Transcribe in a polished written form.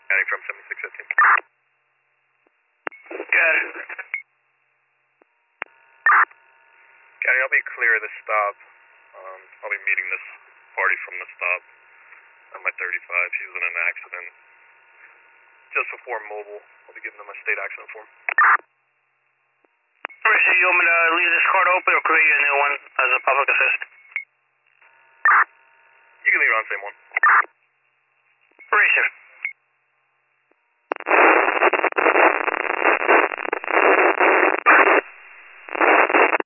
County from 7615. Got it. County, I'll be clear of the stop. I'll be meeting this party from the stop on my 35. He was in an accident just before Mobile. I'll be giving him a state accident form. Alright, so you want me to leave this card open or create a new one as a public assist? You can leave it on the same one. Alright, sir.